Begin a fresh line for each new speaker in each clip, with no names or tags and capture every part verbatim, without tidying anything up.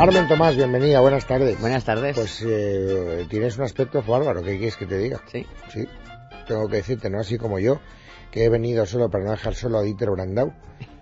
Carmen Tomás, bienvenida, buenas tardes.
Buenas tardes.
Pues eh, tienes un aspecto bárbaro, ¿qué quieres que te diga?
Sí.
Sí, tengo que decirte, no así como yo, que he venido solo para no dejar solo a Dieter Brandau.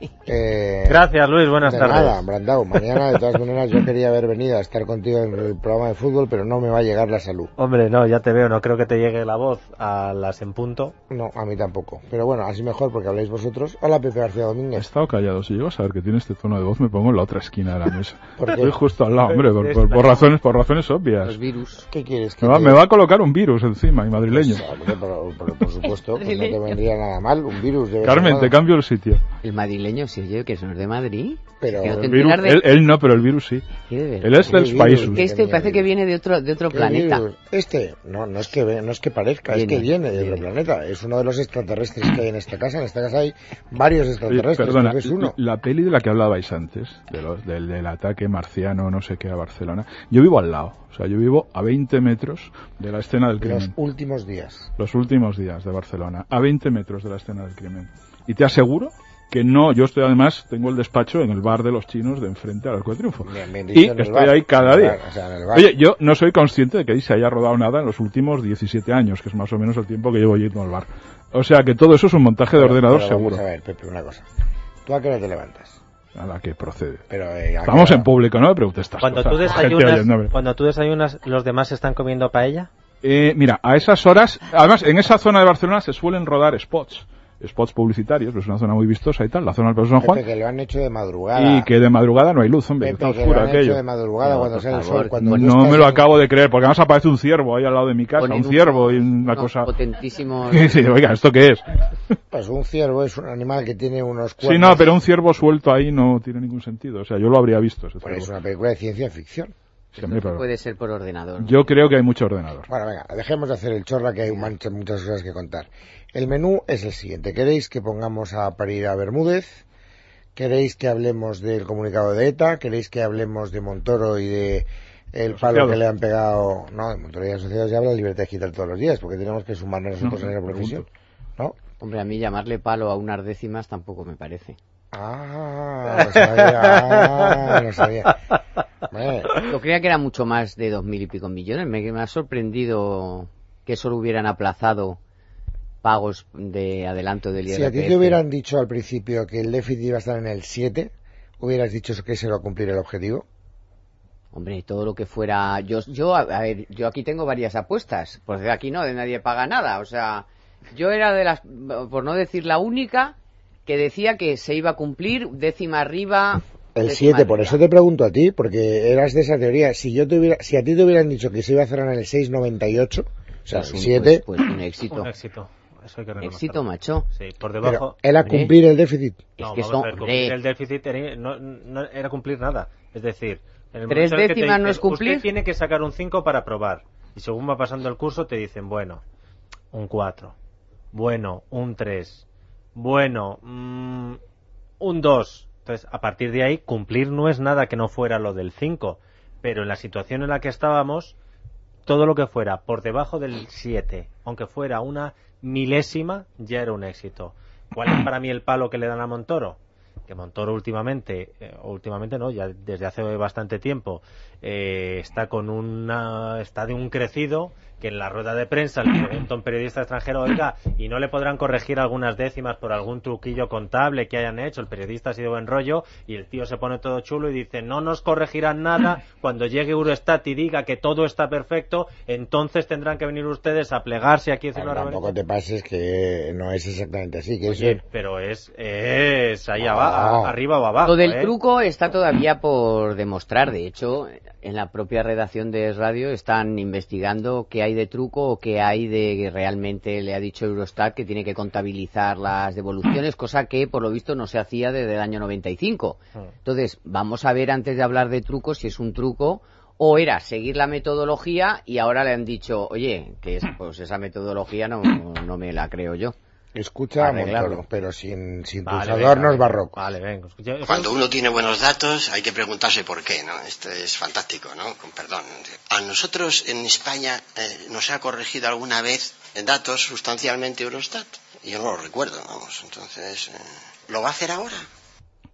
Eh,
Gracias, Luis, buenas
de
tardes.
Nada, Brandau, mañana de todas maneras yo quería haber venido a estar contigo en el programa de fútbol, pero no me va a llegar la salud.
Hombre, no, ya te veo, no creo que te llegue la voz a las en punto.
No, a mí tampoco, pero bueno, así mejor porque habláis vosotros. Hola, Pepe García
He
Domínguez.
estado callado. Si llego a saber que tiene este tono de voz, me pongo en la otra esquina de la mesa.
¿Por qué?
Estoy justo al lado, hombre, por, por, por razones por razones obvias.
Los virus.
¿Qué quieres? Que
Me va,
te...
me va a colocar un virus encima, y madrileño.
Pues, hombre, por, por, por supuesto, pues no te vendría nada mal, un virus. Debe
Carmen,
ser
te
nada.
cambio el sitio.
El madrileño, sí, yo que son de Madrid.
Pero
Que no te
El virus,
enteras de...
él, él no, pero el virus sí.
¿Qué de verdad?
Él es del
¿Qué
países.
virus?
Que este parece que viene de otro de otro
¿Qué
planeta.
virus? Este, no, no es que ve- no es que parezca,
Viene,
es que viene de otro
viene.
planeta. Es uno de los extraterrestres que hay en esta casa. En esta casa hay varios
Oye,
extraterrestres.
perdona,
creo que es uno.
la peli de la que hablabais antes, de los, del, del ataque marciano, no sé qué, a Barcelona, yo vivo al lado. O sea, yo vivo a veinte metros de la escena del
Los
crimen.
últimos días.
Los últimos días de Barcelona, a veinte metros de la escena del crimen. Y te aseguro que no, yo estoy además, tengo el despacho en el bar de los chinos de enfrente al Arco de Triunfo.
Bien, bien dicho,
Y
en el
estoy
bar.
ahí cada
En el
día.
bar, o sea, en el bar.
Oye, yo no soy consciente de que ahí se haya rodado nada en los últimos diecisiete años, que es más o menos el tiempo que llevo yendo al bar. O sea que todo eso es un montaje de
Pero-
ordenador
pero
seguro.
Vamos a ver, Pepe, una cosa. ¿Tú a qué hora te levantas?
A la que procede.
Pero, eh, ¿a qué
Estamos
hora?
en público, no me preguntes estas
Cuando
cosas.
tú,
Gente
desayunas,
oyéndome.
cuando tú desayunas, ¿los demás están comiendo paella?
Eh, mira, a esas horas, además en esa zona de Barcelona se suelen rodar spots, spots publicitarios, es una zona muy vistosa y tal, la zona del Paseo San Juan,
Pepe, que lo han hecho de madrugada.
y que de madrugada no hay luz, hombre, que
Pepe,
está
que lo
oscuro
han hecho
aquello.
de madrugada
No,
cuando
por
sale el
favor,
sol. Cuando
Pues
tú
no
estás
me lo
en-
acabo de creer, porque además aparece un ciervo ahí al lado de mi casa,
Ponen
un ciervo y una
unos
cosa...
potentísimos...
Y dice, oiga, ¿esto qué es?
Pues un ciervo es un animal que tiene unos
Sí,
cuernos.
no, pero un ciervo suelto ahí no tiene ningún sentido, o sea, yo lo habría visto ese
Pues es
ciervo.
una película de ciencia ficción.
Sí, hombre, pero
Puede ser por ordenador.
yo creo que hay mucho ordenador.
Bueno, venga, dejemos de hacer el chorra, que hay muchas, muchas cosas que contar. El menú es el siguiente. ¿Queréis que pongamos a parir a Bermúdez? ¿Queréis que hablemos del comunicado de ETA? ¿Queréis que hablemos de Montoro y de el palo
Asociados.
que le han pegado? No, de Montoro y asociados ya habla de libertad digital todos los días, porque tenemos que sumarnos nosotros
No,
en esa
pregunto.
profesión. ¿No?
Hombre, a mí llamarle palo a unas décimas tampoco me parece.
Ah, lo sabía, ah, lo sabía. Bueno,
Yo creía que era mucho más de dos mil y pico millones. Me, me ha sorprendido que solo hubieran aplazado pagos de adelanto del I
si
R
a
P F.
ti te hubieran dicho al principio que el déficit iba a estar en el siete, ¿hubieras dicho que se va a cumplir el objetivo?
Hombre, todo lo que fuera... Yo, yo, a a ver, yo aquí tengo varias apuestas. Pues de aquí no, de nadie paga nada. O sea, yo era de las, por no decir la única, que decía que se iba a cumplir décima arriba...
El
décima
siete, por
arriba.
eso te pregunto a ti, porque eras de esa teoría. Si yo te hubiera, si a ti te hubieran dicho que se iba a cerrar en el seis noventa y ocho, o sea,
Pues
el
un-
siete,
Pues, pues un éxito.
Un éxito, eso hay que reconocerlo.
Éxito, macho.
Sí, por
pero
debajo...
era
Hombre.
cumplir el déficit.
Es
No,
que
vamos
son...
a ver, cumplir
hombre,
el déficit era- no, no era cumplir nada. Es decir, en el
Tres
momento en el que te
décimas no
dicen,
es cumplir.
Usted tiene que sacar un cinco para probar. Y según va pasando el curso te dicen, bueno, un cuatro. Bueno, un tres. Bueno, mm, un dos. Entonces, a partir de ahí, cumplir no es nada que no fuera lo del cinco. Pero en la situación en la que estábamos, todo lo que fuera por debajo del siete, aunque fuera una milésima, ya era un éxito. ¿Cuál es para mí el palo que le dan a Montoro? Que Montoro últimamente, eh, últimamente no, ya desde hace bastante tiempo, eh, está con una, está de un crecido, que en la rueda de prensa le pregunta a un periodista extranjero, oiga, ¿y no le podrán corregir algunas décimas por algún truquillo contable que hayan hecho? El periodista ha sido buen rollo y el tío se pone todo chulo y dice, no nos corregirán nada, cuando llegue Eurostat y diga que todo está perfecto, entonces tendrán que venir ustedes a plegarse aquí a decir
Bueno,
una
tampoco
reverencia.
te pases que no es exactamente así. Que
Oye,
eso-
pero es, es ahí
No.
abajo, arriba o abajo.
lo del
¿eh?
truco está todavía por demostrar. De hecho, en la propia redacción de Es Radio están investigando qué hay de truco o qué hay de que realmente le ha dicho Eurostat que tiene que contabilizar las devoluciones, cosa que por lo visto no se hacía desde el año noventa y cinco. Entonces, vamos a ver antes de hablar de truco si es un truco o era seguir la metodología y ahora le han dicho, oye, que es, pues esa metodología no, no me la creo yo.
Escucha a
Arreglarlo.
Montoro, pero sin, sin tus
Vale,
adornos
venga, venga.
barrocos.
Vale, venga. escucha, eso-
Cuando uno tiene buenos datos hay que preguntarse por qué, ¿no? Esto es fantástico, ¿no? Con perdón. A nosotros en España eh, nos ha corregido alguna vez en datos sustancialmente Eurostat. Yo no lo recuerdo, vamos. Entonces, eh, ¿lo va a hacer ahora?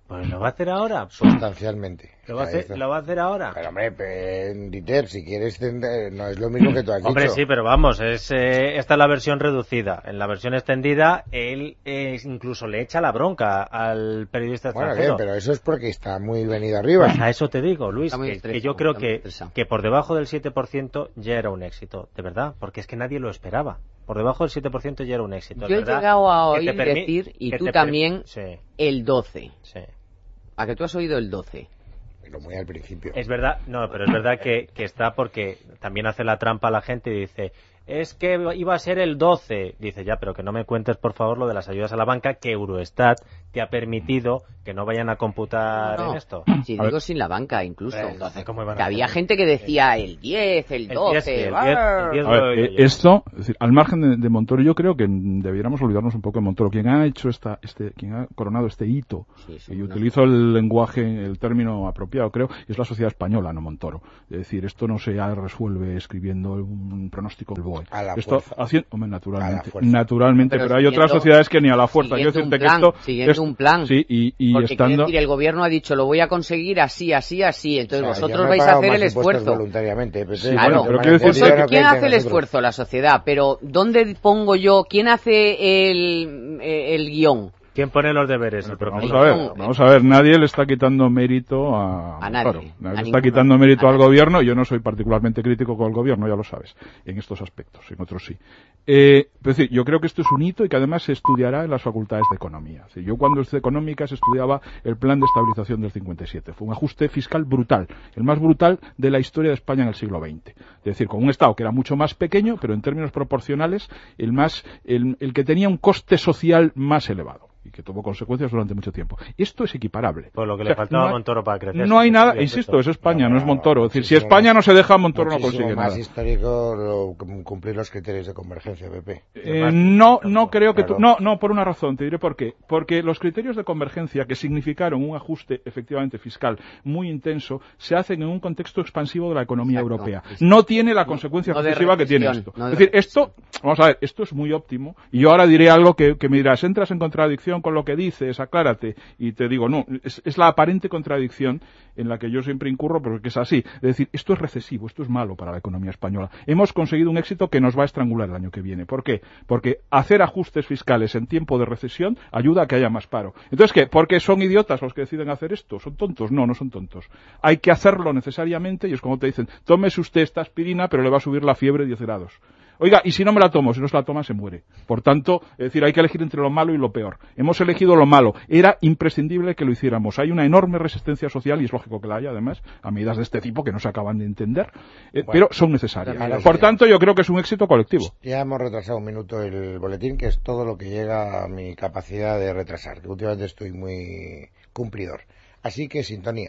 Pues lo va a hacer ahora.
Sustancialmente.
¿Lo va a hacer, ¿lo va a hacer ahora?
Pero hombre, pe- Dieter, si quieres, tender, no es lo mismo que tú has
Hombre,
dicho.
sí, pero vamos, es eh, esta es la versión reducida. En la versión extendida, él eh, incluso le echa la bronca al periodista
Bueno,
extranjero.
bien, pero eso es porque está muy venido arriba.
Pues a eso te digo, Luis,
Está muy
que,
estresado,
que yo creo
está muy
que,
estresado.
que por debajo del siete por ciento ya era un éxito, de verdad, porque es que nadie lo esperaba. Por debajo del siete por ciento ya era un éxito.
Yo he
¿verdad?
llegado a
Que te
oír
permi-
decir, y
que
tú
te per-
también,
Sí,
el doce.
sí.
¿A que tú has oído el doce?
Pero muy al principio.
Es verdad, no, pero es verdad que, que está porque también hace la trampa a la gente y dice, es que iba a ser el doce. Dice, ya, pero que no me cuentes, por favor, lo de las ayudas a la banca, que Eurostat te ha permitido que no vayan a computar
No, no.
en esto.
Si
A ver.
digo sin la banca, incluso.
Hombre, entonces, ¿cómo iban a
Que había
hacer?
gente que decía el diez, el
El
doce.
diez, sí, el diez,
¡ah!
el diez
A ver,
lo he
eh,
oído yo.
esto, es decir, al margen de, de Montoro, yo creo que debiéramos olvidarnos un poco de Montoro. Quien ha hecho esta, este, quien ha coronado este hito,
Sí, sí,
y
no.
utilizo el lenguaje, el término apropiado, creo, es la sociedad española, no Montoro. Es decir, esto no se resuelve escribiendo un pronóstico del B O E.
A la
esto
fuerza.
haciendo, hombre, naturalmente,
A la fuerza.
naturalmente,
Pero
pero, hay
siguiendo-
otras sociedades que ni a la fuerza. Yo
siguiendo un
decirte
plan,
que esto,
siguiendo
esto-
un plan.
sí, y, y
Porque quiere
estando.
decir, el gobierno ha dicho, lo voy a conseguir así, así, así. Entonces
O sea, yo
vosotros
me he
vais a
pagado
hacer
más
el
impuestos
esfuerzo.
voluntariamente, pero
Sí,
entonces,
Claro,
bueno, pero
me
quiero decir-
han
Vosotros-
decidido
¿quién
que
hace el
nosotros-
esfuerzo? La sociedad. Pero ¿dónde pongo yo? ¿Quién hace el, eh, el guión?
¿Quién pone los deberes? El
Pero
profesor.
vamos a ver,
No,
vamos a ver, nadie le está quitando mérito a,
A
Montoro.
nadie,
Nadie
a
le está
ninguno,
quitando mérito
a
al
nadie.
gobierno. Yo no soy particularmente crítico con el gobierno, ya lo sabes, en estos aspectos, en otros sí. Eh, es decir, yo creo que esto es un hito y que además se estudiará en las facultades de economía. Es decir, yo cuando estudié económicas estudiaba el plan de estabilización del cincuenta y siete. Fue un ajuste fiscal brutal, el más brutal de la historia de España en el siglo veinte. Es decir, con un Estado que era mucho más pequeño, pero en términos proporcionales, el más, el, el que tenía un coste social más elevado y que tuvo consecuencias durante mucho tiempo. Esto es equiparable.
Por lo que
O
le
sea,
faltaba
no
a
hay-
Montoro para crecer.
No hay nada,
Sí,
insisto, es España,
No,
no, es
no,
Montoro. Es decir, si
muchísimo
España
más-
no se deja, Montoro no
Muchísimo
consigue
más
nada.
histórico lo- cumplir los criterios de convergencia, Pepe.
Eh, no, no creo que tú,
Claro.
no, no, por una razón, te diré por qué. Porque los criterios de convergencia que significaron un ajuste efectivamente fiscal muy intenso se hacen en un contexto expansivo de la economía
Exacto.
europea. No tiene la consecuencia
no de
recesiva que tiene
recesión,
esto.
no de
es decir, esto, vamos a ver, esto es muy óptimo y yo ahora diré algo que, que me dirás, entras en contradicción con lo que dices, aclárate, y te digo, no, es, es la aparente contradicción en la que yo siempre incurro porque es así. Es decir, esto es recesivo, esto es malo para la economía española. Hemos conseguido un éxito que nos va a estrangular el año que viene. ¿Por qué? Porque hacer ajustes fiscales en tiempo de recesión ayuda a que haya más paro. Entonces, ¿qué? ¿Porque son idiotas los que deciden hacer esto? ¿Son tontos? No, no son tontos. Hay que hacerlo necesariamente y es como te dicen, tómese usted esta aspirina pero le va a subir la fiebre diez grados. Oiga, y si no me la tomo, si no se la toma, se muere. Por tanto, es decir, hay que elegir entre lo malo y lo peor. Hemos elegido lo malo. Era imprescindible que lo hiciéramos. Hay una enorme resistencia social, y es lógico que la haya, además, a medidas de este tipo que no se acaban de entender, eh,
Bueno,
pero son necesarias.
también lo
Por
sé.
tanto, yo creo que es un éxito colectivo.
Ya hemos retrasado un minuto el boletín, que es todo lo que llega a mi capacidad de retrasar, que últimamente estoy muy cumplidor. Así que sintonía.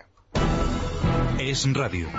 Es Radio.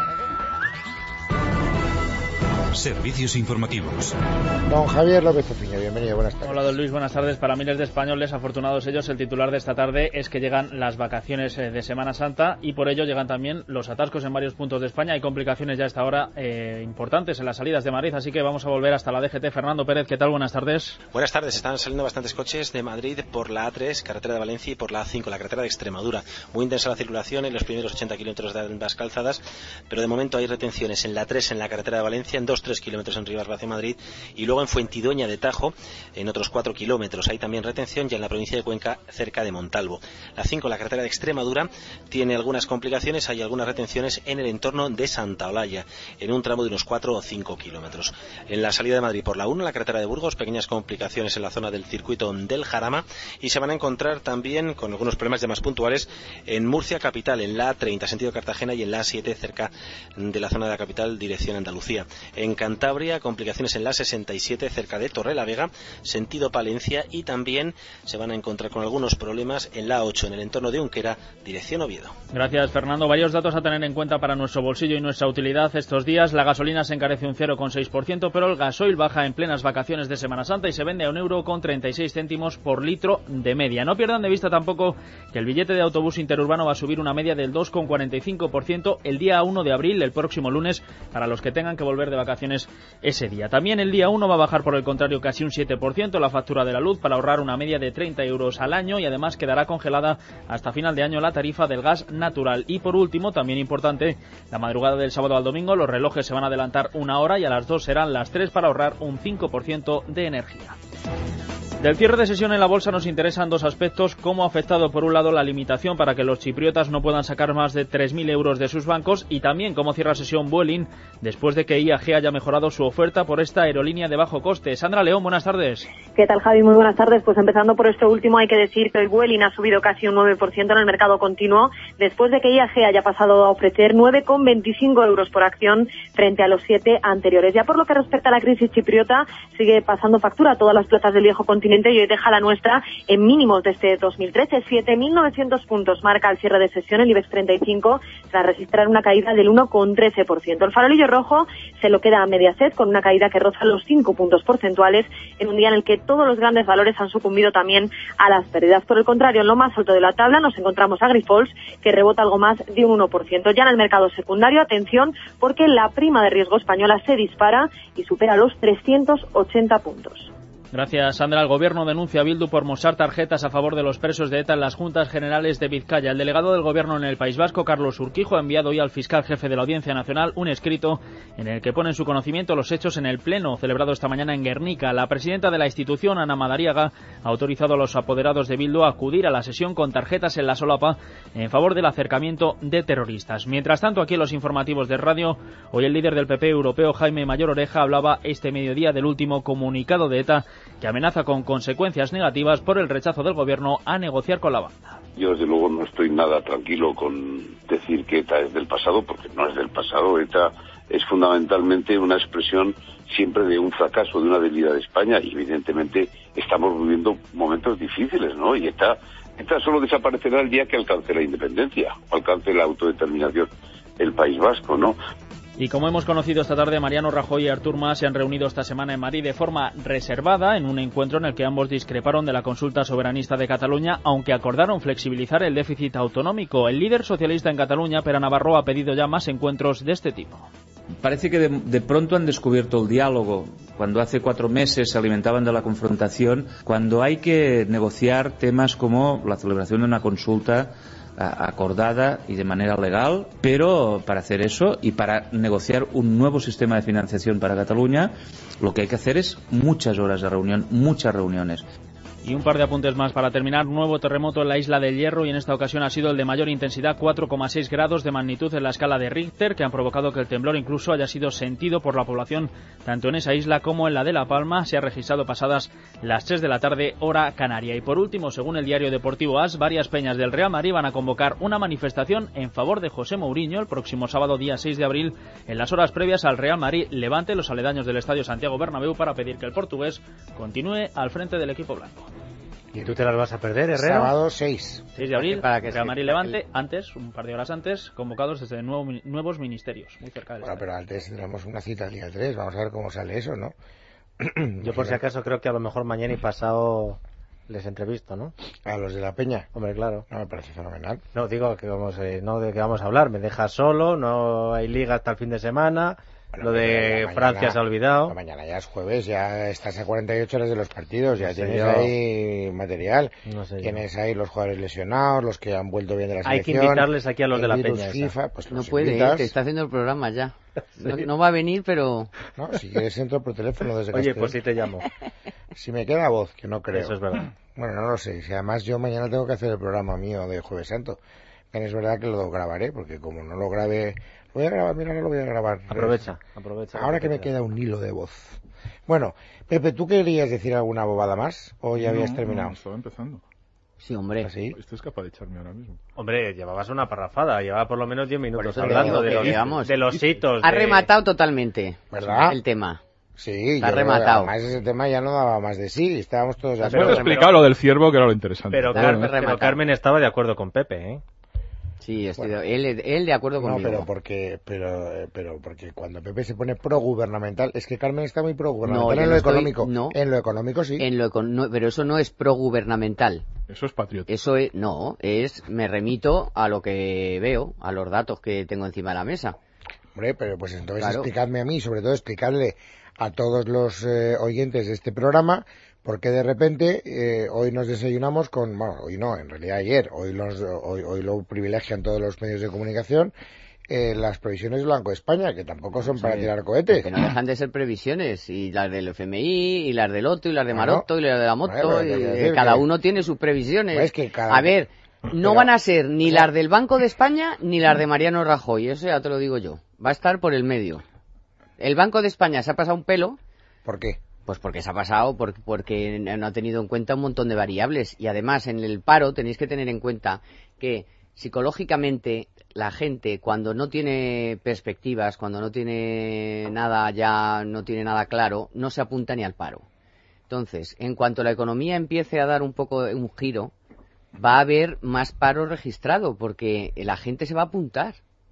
Servicios informativos.
Don Javier López Ofiño, bienvenido, buenas tardes.
Hola, don Luis, buenas tardes. Para miles de españoles, afortunados ellos, el titular de esta tarde es que llegan las vacaciones eh, de Semana Santa y por ello llegan también los atascos en varios puntos de España. Hay complicaciones ya a esta hora eh, importantes en las salidas de Madrid, así que vamos a volver hasta la D G T. Fernando Pérez, ¿qué tal? Buenas tardes.
Buenas tardes. Están saliendo bastantes coches de Madrid por la A tres, carretera de Valencia, y por la A cinco, la carretera de Extremadura. Muy intensa la circulación en los primeros ochenta kilómetros de ambas calzadas, pero de momento hay retenciones en la tres, en la carretera de Valencia, en dos tres kilómetros en Rivas hacia Madrid, y luego en Fuentidueña de Tajo, en otros cuatro kilómetros. Hay también retención ya en la provincia de Cuenca, cerca de Montalvo. La cinco, la carretera de Extremadura, tiene algunas complicaciones. Hay algunas retenciones en el entorno de Santa Olalla, en un tramo de unos cuatro o cinco kilómetros. En la salida de Madrid por la uno, la carretera de Burgos, pequeñas complicaciones en la zona del circuito del Jarama, y se van a encontrar también con algunos problemas ya más puntuales en Murcia capital, en la A treinta, sentido Cartagena, y en la A siete, cerca de la zona de la capital, dirección Andalucía. En Cantabria, complicaciones en la sesenta y siete, cerca de Torrelavega, sentido Palencia, y también se van a encontrar con algunos problemas en la A ocho, en el entorno de Unquera, dirección Oviedo.
Gracias, Fernando. Varios datos a tener en cuenta para nuestro bolsillo y nuestra utilidad estos días. La gasolina se encarece un cero coma seis por ciento, pero el gasoil baja en plenas vacaciones de Semana Santa y se vende a un euro con treinta y seis céntimos por litro de media. No pierdan de vista tampoco que el billete de autobús interurbano va a subir una media del dos coma cuarenta y cinco por ciento el día uno de abril, el próximo lunes, para los que tengan que volver de vacaciones vacaciones ese día. También el día uno va a bajar por el contrario casi un siete por ciento la factura de la luz para ahorrar una media de treinta euros al año y además quedará congelada hasta final de año la tarifa del gas natural. Y por último, también importante, la madrugada del sábado al domingo los relojes se van a adelantar una hora y a las dos serán las tres para ahorrar un cinco por ciento de energía. Del cierre de sesión en la bolsa nos interesan dos aspectos: cómo ha afectado por un lado la limitación para que los chipriotas no puedan sacar más de tres mil euros de sus bancos y también cómo cierra sesión Vueling después de que I A G haya mejorado su oferta por esta aerolínea de bajo coste. Sandra León, buenas tardes.
¿Qué tal, Javi? Muy buenas tardes. Pues empezando por esto último, hay que decir que hoy Vueling ha subido casi un nueve por ciento en el mercado continuo después de que I A G haya pasado a ofrecer nueve con veinticinco euros por acción frente a los siete anteriores. Ya por lo que respecta a la crisis chipriota, sigue pasando factura a todas las plazas del viejo continente y hoy deja la nuestra en mínimos desde dos mil trece. siete mil novecientos puntos marca el cierre de sesión el IBEX treinta y cinco tras registrar una caída del uno con trece por ciento. El farolillo rojo se lo queda a Mediaset con una caída que roza los cinco puntos porcentuales en un día en el que todos los grandes valores han sucumbido también a las pérdidas. Por el contrario, en lo más alto de la tabla nos encontramos a Grifols, que rebota algo más de un uno por ciento. Ya en el mercado secundario, atención, porque la prima de riesgo española se dispara y supera los trescientos ochenta puntos.
Gracias, Sandra. El Gobierno denuncia a Bildu por mostrar tarjetas a favor de los presos de ETA en las Juntas Generales de Vizcaya. El delegado del Gobierno en el País Vasco, Carlos Urquijo, ha enviado hoy al fiscal jefe de la Audiencia Nacional un escrito en el que pone en su conocimiento los hechos en el pleno celebrado esta mañana en Guernica. La presidenta de la institución, Ana Madariaga, ha autorizado a los apoderados de Bildu a acudir a la sesión con tarjetas en la solapa en favor del acercamiento de terroristas. Mientras tanto, aquí en los informativos de radio, hoy el líder del P P europeo, Jaime Mayor Oreja, hablaba este mediodía del último comunicado de ETA que amenaza con consecuencias negativas por el rechazo del Gobierno a negociar con la banda.
Yo, desde luego, no estoy nada tranquilo con decir que ETA es del pasado, porque no es del pasado. ETA es fundamentalmente una expresión siempre de un fracaso, de una debilidad de España, y evidentemente estamos viviendo momentos difíciles, ¿no? Y ETA, ETA solo desaparecerá el día que alcance la independencia, o alcance la autodeterminación el País Vasco, ¿no?
Y como hemos conocido esta tarde, Mariano Rajoy y Artur Mas se han reunido esta semana en Madrid de forma reservada en un encuentro en el que ambos discreparon de la consulta soberanista de Cataluña, aunque acordaron flexibilizar el déficit autonómico. El líder socialista en Cataluña, Pere Navarro, ha pedido ya más encuentros de este tipo.
Parece que de, de pronto han descubierto el diálogo, cuando hace cuatro meses se alimentaban de la confrontación, cuando hay que negociar temas como la celebración de una consulta acordada y de manera legal, pero para hacer eso y para negociar un nuevo sistema de financiación para Cataluña, lo que hay que hacer es muchas horas de reunión, muchas reuniones.
Y un par de apuntes más para terminar. Nuevo terremoto en la isla del Hierro y en esta ocasión ha sido el de mayor intensidad, cuatro coma seis grados de magnitud en la escala de Richter, que han provocado que el temblor incluso haya sido sentido por la población tanto en esa isla como en la de La Palma. Se ha registrado pasadas las tres de la tarde, hora canaria. Y por último, según el diario deportivo AS, varias peñas del Real Madrid van a convocar una manifestación en favor de José Mourinho el próximo sábado, día seis de abril, en las horas previas al Real Madrid Levante, los aledaños del Estadio Santiago Bernabéu, para pedir que el portugués continúe al frente del equipo blanco.
¿Y tú te las vas a perder, Herrero?
Sábado seis.
seis de abril,
para que
Real Madrid Levante, antes, un par de horas antes, convocados desde nuevo, nuevos ministerios, muy cerca del
Bueno,
estadio.
pero antes tendremos una cita el día tres, vamos a ver cómo sale eso, ¿no?
Yo por si acaso creo que a lo mejor mañana y pasado les entrevisto, ¿no?
A los de la Peña.
Hombre, claro.
No, me parece fenomenal.
No, digo que vamos, eh, no de qué vamos a hablar, me dejas solo, no hay liga hasta el fin de semana. Bueno, lo de mañana, Francia se ha olvidado.
Mañana ya es jueves, ya estás a cuarenta y ocho horas de los partidos, ya no tienes
yo.
ahí material.
No sé
tienes
yo.
ahí los jugadores lesionados, los que han vuelto bien de la selección.
Hay que invitarles aquí a los de la Peña.
FIFA, pues
no puede, ¿eh? Te está haciendo el programa ya. No, no va a venir, pero...
No, si quieres entro por teléfono desde
Oye,
Castellón.
pues sí te llamo.
Si me queda voz, que no creo.
Eso es verdad.
Bueno, no lo sé. Si además yo mañana tengo que hacer el programa mío de Jueves Santo. Es verdad que lo grabaré, porque como no lo grabe... Lo voy a grabar, mira, no lo voy a grabar.
Aprovecha, aprovecha.
Ahora que me queda un hilo de voz. Bueno, Pepe, ¿tú querías decir alguna bobada más? ¿O ya habías
no,
terminado?
No, estaba empezando.
Sí, hombre.
¿Así?
Esto es capaz de echarme ahora mismo.
Hombre, llevabas una parrafada, llevaba por lo menos diez minutos
eso
hablando
digo,
de, los,
digamos,
de los hitos.
Ha
de...
rematado totalmente.
¿Verdad?
El tema.
Sí,
Está
yo
rematado.
Además ese tema ya no daba más de sí, estábamos todos de
Pero
acuerdo.
he explicado lo del ciervo, que era lo interesante.
Pero,
Claro,
Carmen, pero Carmen estaba de acuerdo con Pepe, ¿eh?
Sí, estoy
Bueno.
de, él, él de acuerdo
No,
conmigo.
pero porque, pero, eh, pero porque cuando Pepe se pone pro-gubernamental, es que Carmen está muy pro-gubernamental
No, yo
en
no
lo
estoy-
económico.
no.
En lo económico sí.
En lo econ- no, pero eso no es pro-gubernamental.
Eso es patriota.
Eso es, no, es, me remito a lo que veo, a los datos que tengo encima de la mesa.
Hombre, pero pues entonces
Claro.
explicadme a mí, sobre todo explicarle a todos los eh, oyentes de este programa, porque de repente eh, hoy nos desayunamos con, bueno, hoy no, en realidad ayer, hoy, los, hoy, hoy lo privilegian todos los medios de comunicación, eh, las previsiones del Banco de España, que tampoco son para
Sí,
tirar cohetes.
Que no dejan de ser previsiones, y las del F M I, y las del Otto, y las de
Bueno,
Maroto, y las de la Moto,
bueno, pero
y,
te quiero
eh,
decir
cada
que-
uno tiene sus previsiones.
Pues que cada-
A ver, no
Pero-
van a ser ni las del Banco de España, ni las de Mariano Rajoy, eso ya te lo digo yo. Va a estar por el medio. El Banco de España se ha pasado un pelo.
¿Por qué?
Pues porque se ha pasado, por- porque no ha tenido en cuenta un montón de variables. Y además, en el paro tenéis que tener en cuenta que psicológicamente la gente, cuando no tiene perspectivas, cuando no tiene nada ya, no tiene nada claro, no se apunta ni al paro. Entonces, en cuanto la economía empiece a dar un poco un giro, va a haber más paro registrado, porque la gente se va a apuntar.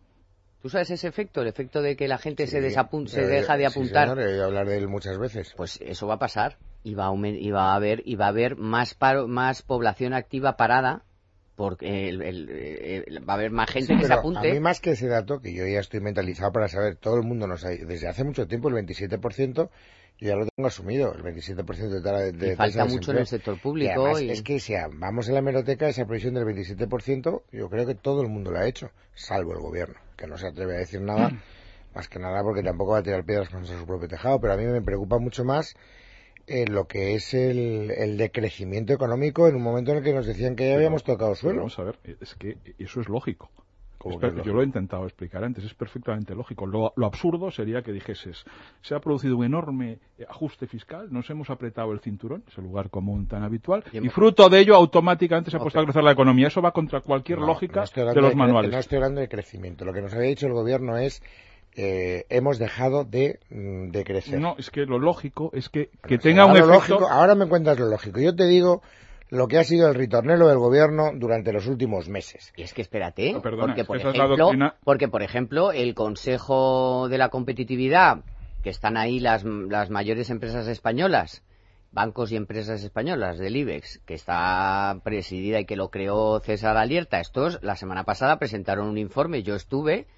¿Tú sabes ese efecto? El efecto de que la gente se, desapun- se
Eh,
deja de
sí,
apuntar.
señor, he oído hablar de él muchas veces.
Pues eso va a pasar y va a, aumen- y va a haber y va a haber más paro, más población activa parada, porque el- el- el- va a haber más gente
Sí,
que se
pero
apunte.
a mí más que ese dato, que yo ya estoy mentalizado para saber, todo el mundo nos ha, desde hace mucho tiempo el veintisiete por ciento, yo ya lo tengo asumido, el veintisiete por ciento de, tasa de, de
Y falta
tasa de
mucho en el
desempleo.
sector público.
Y además,
y-
es que si vamos a la hemeroteca, esa previsión del veintisiete por ciento, yo creo que todo el mundo la ha hecho, salvo el gobierno, que no se atreve a decir nada, más que nada porque tampoco va a tirar piedras contra su propio tejado, pero a mí me preocupa mucho más eh, lo que es el, el decrecimiento económico en un momento en el que nos decían que ya
Pero-
habíamos tocado
pero
suelo.
Vamos a ver, es que eso es lógico.
¿Cómo
Es
que
per-
es lógico?
Yo lo he intentado explicar antes, es perfectamente lógico. Lo, lo absurdo sería que dijeses, se ha producido un enorme ajuste fiscal, nos hemos apretado el cinturón, ese lugar común tan habitual,
Y
y,
hemos-
fruto de ello automáticamente se ha
No,
puesto a
pero-
crecer la economía. Eso va contra cualquier
No,
lógica
no estoy
de
hablando
los
cre-
manuales.
No estoy hablando de crecimiento. Lo que nos había dicho el gobierno es eh, hemos dejado de, mm, de crecer.
No, es que lo lógico es que,
Pero
que
si
tenga
ahora
un
lo
efecto...
lógico- ahora me cuentas lo lógico. Yo te digo lo que ha sido el ritornelo del gobierno durante los últimos meses.
Y es que espérate,
No, perdona,
porque
es
por
que esa es la
ejemplo,
doctrina-
porque por ejemplo el Consejo de la Competitividad, que están ahí las, las mayores empresas españolas, bancos y empresas españolas del IBEX, que está presidida y que lo creó César Alierta, estos la semana pasada presentaron un informe, yo estuve,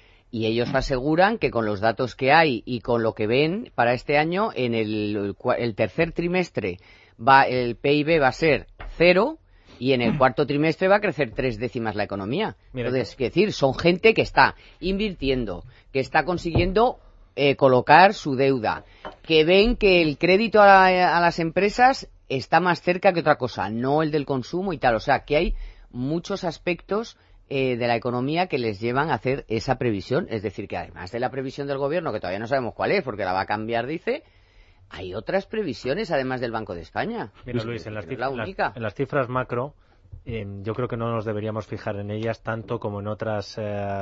y ellos aseguran que con los datos que hay y con lo que ven para este año, en el, el cua- el tercer trimestre va el P I B va a ser cero y en el cuarto trimestre va a crecer tres décimas la economía.
Mira,
Entonces, es decir, son gente que está invirtiendo, que está consiguiendo eh, colocar su deuda, que ven que el crédito a, a las empresas está más cerca que otra cosa, no el del consumo y tal. O sea, que hay muchos aspectos eh, de la economía que les llevan a hacer esa previsión. Es decir, que además de la previsión del gobierno, que todavía no sabemos cuál es, porque la va a cambiar, dice, hay otras previsiones además del Banco de España.
Mira, Luis, en las,
No es
cif-
la
en las-
única.
en las cifras macro, eh, yo creo que no nos deberíamos fijar en ellas tanto como en otros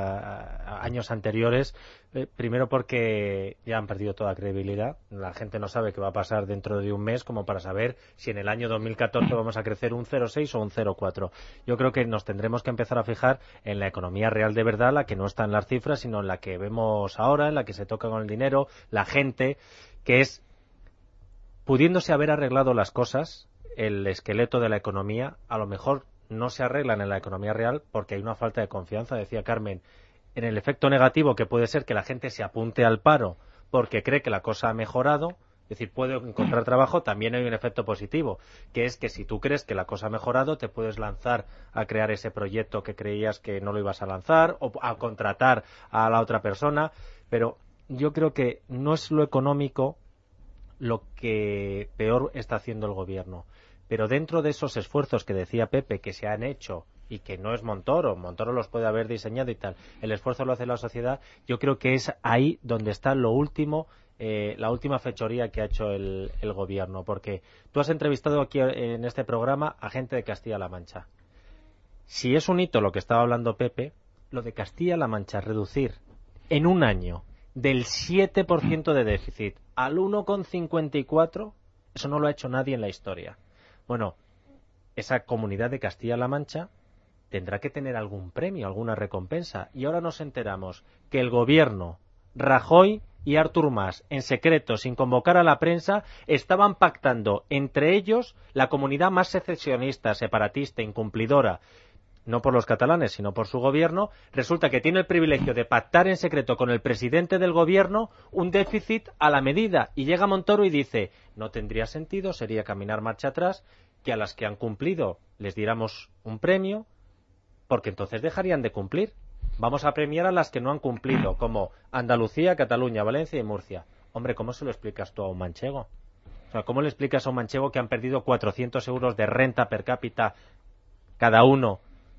años anteriores. Eh, primero porque ya han perdido toda credibilidad. La gente no sabe qué va a pasar dentro de un mes como para saber si en el año dos mil catorce vamos a crecer un cero coma seis o un cero coma cuatro. Yo creo que nos tendremos que empezar a fijar en la economía real de verdad, la que no está en las cifras, sino en la que vemos ahora, en la que se toca con el dinero, la gente, que es pudiéndose haber arreglado las cosas, el esqueleto de la economía, a lo mejor no se arreglan en la economía real porque hay una falta de confianza, decía Carmen, en el efecto negativo que puede ser que la gente se apunte al paro porque cree que la cosa ha mejorado, es decir, puede encontrar trabajo. También hay un efecto positivo, que es que si tú crees que la cosa ha mejorado, te puedes lanzar a crear ese proyecto que creías que no lo ibas a lanzar o a contratar a la otra persona, pero yo creo que no es lo económico lo que peor está haciendo el gobierno. Pero dentro de esos esfuerzos que decía Pepe que se han hecho y que no es Montoro, Montoro los puede haber diseñado y tal, el esfuerzo lo hace la sociedad, yo creo que es ahí donde está lo último, eh, la última fechoría que ha hecho el, el gobierno, porque tú has entrevistado aquí en este programa a gente de Castilla-La Mancha. Si es un hito lo que estaba hablando Pepe, lo de Castilla-La Mancha, reducir en un año del siete por ciento de déficit al uno coma cincuenta y cuatro, eso no lo ha hecho nadie en la historia. Bueno, esa comunidad de Castilla-La Mancha tendrá que tener algún premio, alguna recompensa. Y ahora nos enteramos que el gobierno, Rajoy y Artur Mas, en secreto, sin convocar a la prensa, estaban pactando entre ellos, la comunidad más secesionista, separatista, incumplidora, no por los catalanes, sino por su gobierno, resulta que tiene el privilegio de pactar en secreto con el presidente del gobierno un déficit a la medida. Y llega Montoro y dice, no tendría sentido, sería caminar marcha atrás, que a las que han cumplido les diéramos un premio, porque entonces dejarían de cumplir. Vamos a premiar a las que no han cumplido, como Andalucía, Cataluña, Valencia y Murcia. Hombre, ¿cómo se lo explicas tú a un manchego? O sea, ¿cómo le explicas a un manchego que han perdido cuatrocientos euros de renta per cápita cada uno,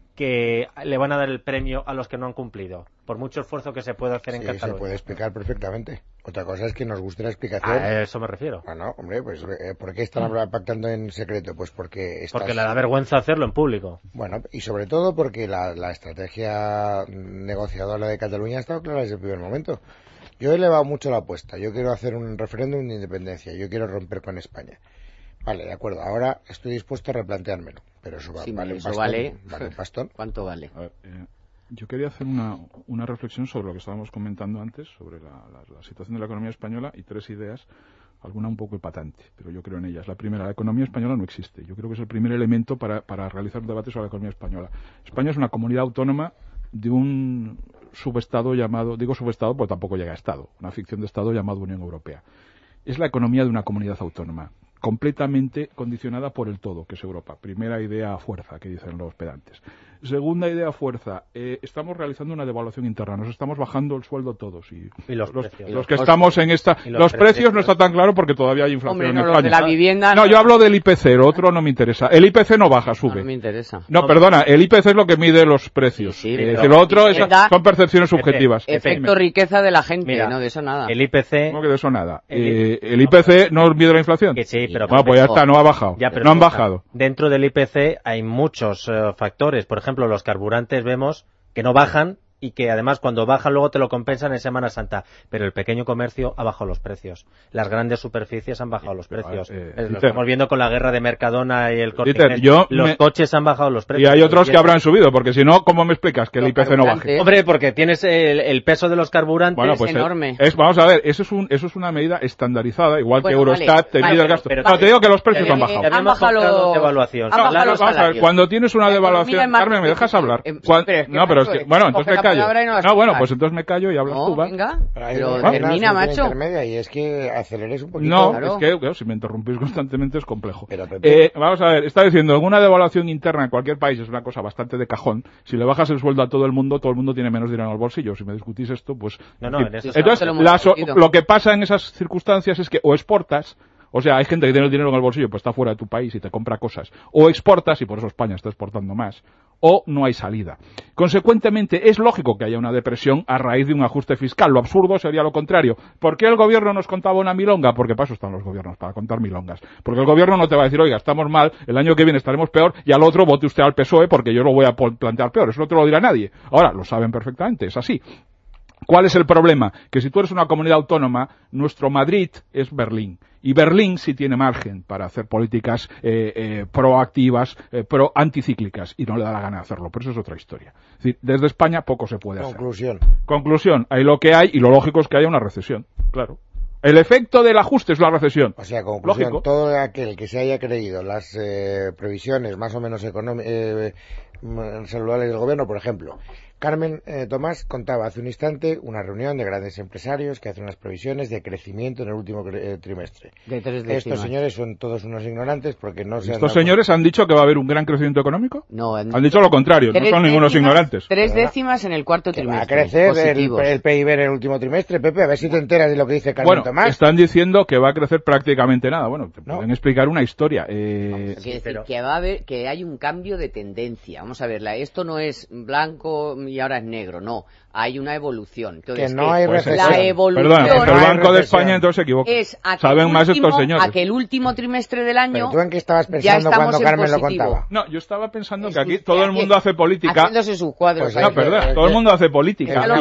que le van a dar el premio a los que no han cumplido, por mucho esfuerzo que se pueda hacer
sí,
en Cataluña?
Se puede explicar perfectamente. Otra cosa es que nos guste la explicación.
A eso me refiero.
Bueno, hombre, pues eh, ¿por qué están mm. pactando en secreto? Pues porque... Estás...
Porque le da vergüenza hacerlo en público.
Bueno, y sobre todo porque la, la estrategia negociadora de Cataluña ha estado clara desde el primer momento. Yo he elevado mucho la apuesta. Yo quiero hacer un referéndum de independencia. Yo quiero romper con España. Vale, de acuerdo. Ahora estoy dispuesto a replanteármelo. Pero eso, va,
sí,
vale,
eso
un bastón,
vale.
vale un bastón.
¿Cuánto vale?
A ver, eh, yo quería hacer una, una reflexión sobre lo que estábamos comentando antes, sobre la, la, la situación de la economía española, y tres ideas, alguna un poco epatante, pero yo creo en ellas. La primera, la economía española no existe. Yo creo que es el primer elemento para, para realizar un debate sobre la economía española. España es una comunidad autónoma de un subestado llamado, digo subestado porque tampoco llega a Estado, una ficción de Estado llamado Unión Europea. Es la economía de una comunidad autónoma, completamente condicionada por el todo, que es Europa. Primera idea a fuerza, que dicen los pedantes. Segunda idea a fuerza, eh, estamos realizando una devaluación interna, nos estamos bajando el sueldo todos. Y,
y los,
los,
precios.
los que estamos en esta... Los, los precios, precios no está tan claro porque todavía hay inflación.
Hombre, no,
en España.
de la vivienda...
No, no, yo hablo del I P C, el otro no me interesa. El I P C no baja, sube.
No, no me interesa.
No, no, perdona, el I P C es lo que mide los precios.
Sí, sí,
eh, que lo otro es, son percepciones subjetivas.
Efecto riqueza de la gente,
Mira,
no, de eso nada.
El I P C...
¿Cómo que de eso nada? El, eh, el I P C no mide la inflación.
Que sí, pero...
Bueno, pues ya está, no ha bajado.
Ya, pero
no han bajado.
Dentro del I P C hay muchos uh, factores. Por ejemplo, los carburantes vemos que no bajan y que además cuando bajan luego te lo compensan en Semana Santa. Pero el pequeño comercio ha bajado los precios. Las grandes superficies han bajado los precios. Eh, eh, lo estamos viendo con la guerra de Mercadona y el Corte Inglés. Yo los me... coches han bajado los precios.
Y hay otros que habrán subido, porque si no, ¿cómo me explicas que el I P C no baje?
Hombre, porque tienes el, el peso de los carburantes
bueno, pues
enorme.
Es, vamos a ver, eso es, un, eso es una medida estandarizada, igual bueno, que Eurostat vale, te mide vale, el gasto.
Pero,
no, vale, te digo que los precios
eh,
han bajado.
Eh, han bajado devaluación.
No, claro, vamos a ver, cuando tienes una devaluación... Carmen, ¿me dejas hablar? No, pero es que... Bueno, entonces me callo. No, bueno, pues entonces me callo y hablas
no,
tú, ¿va?
Venga, pero ¿no? termina, macho.
Y es que aceleres un poquito.
No,
claro.
es que claro, si me interrumpís constantemente es complejo. Pero, eh, vamos a ver, está diciendo, una devaluación interna en cualquier país es una cosa bastante de cajón. Si le bajas el sueldo a todo el mundo, todo el mundo tiene menos dinero en el bolsillo. Si me discutís esto, pues...
No, no, en eso
entonces,
lo,
la so lo que pasa en esas circunstancias es que o exportas, o sea, hay gente que tiene el dinero en el bolsillo, pues está fuera de tu país y te compra cosas, o exportas, y por eso España está exportando más, o no hay salida. Consecuentemente, es lógico que haya una depresión a raíz de un ajuste fiscal. Lo absurdo sería lo contrario. ¿Por qué el gobierno nos contaba una milonga? Porque para eso están los gobiernos, para contar milongas. Porque el gobierno no te va a decir, oiga, estamos mal, el año que viene estaremos peor, y al otro vote usted al P S O E porque yo lo voy a plantear peor. Eso no te lo dirá nadie. Ahora, lo saben perfectamente, es así. ¿Cuál es el problema? Que si tú eres una comunidad autónoma, nuestro Madrid es Berlín. Y Berlín sí tiene margen para hacer políticas eh, eh, proactivas, eh, pro anticíclicas, y no le da la gana de hacerlo. Pero eso es otra historia. Es decir, desde España poco se puede
Conclusión.
hacer. Conclusión. Hay lo que hay, y lo lógico es que haya una recesión. Claro. El efecto del ajuste es la recesión.
O sea, conclusión,
lógico.
Todo aquel que se haya creído las eh, previsiones más o menos económicas, eh, saludables del gobierno, por ejemplo, Carmen eh, Tomás contaba hace un instante una reunión de grandes empresarios que hacen unas previsiones de crecimiento en el último eh, trimestre.
De tres
Estos señores son todos unos ignorantes porque no se
¿Estos señores han dicho que va a haber un gran crecimiento económico?
No,
han, han dicho lo contrario, no son ningunos ignorantes.
Tres décimas en el cuarto trimestre.
Va a crecer el, el P I B en el último trimestre, Pepe, a ver si te enteras de lo que dice Carmen
bueno,
Tomás.
Están diciendo que va a crecer prácticamente nada. Bueno, te ¿no? pueden explicar una historia. Eh...
No, quiere decir que va a haber, que hay un cambio de tendencia. Vamos a verla. Esto no es blanco y ahora es negro, no. Hay una evolución. Entonces,
que no hay recesión.
La evolución.
Perdona, el no Banco de España entonces se equivoca.
Es
Saben
último,
más estos señores.
A que el último trimestre del año.
¿Pero tú en qué estabas pensando cuando Carmen lo contaba?
No, yo estaba pensando es que aquí todo el mundo hace política.
Haciéndose sus cuadros.
Pues no, perdón, todo el mundo hace política.
¿Tú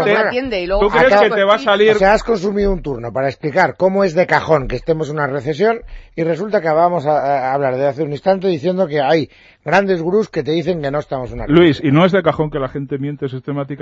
crees que te va a salir?
O sea, has consumido un turno para explicar cómo es de cajón que estemos en una recesión y resulta que vamos a, a hablar de hace un instante diciendo que hay grandes gurús que te dicen que no estamos en una recesión.
Luis, y no es de cajón que la gente miente sistemáticamente.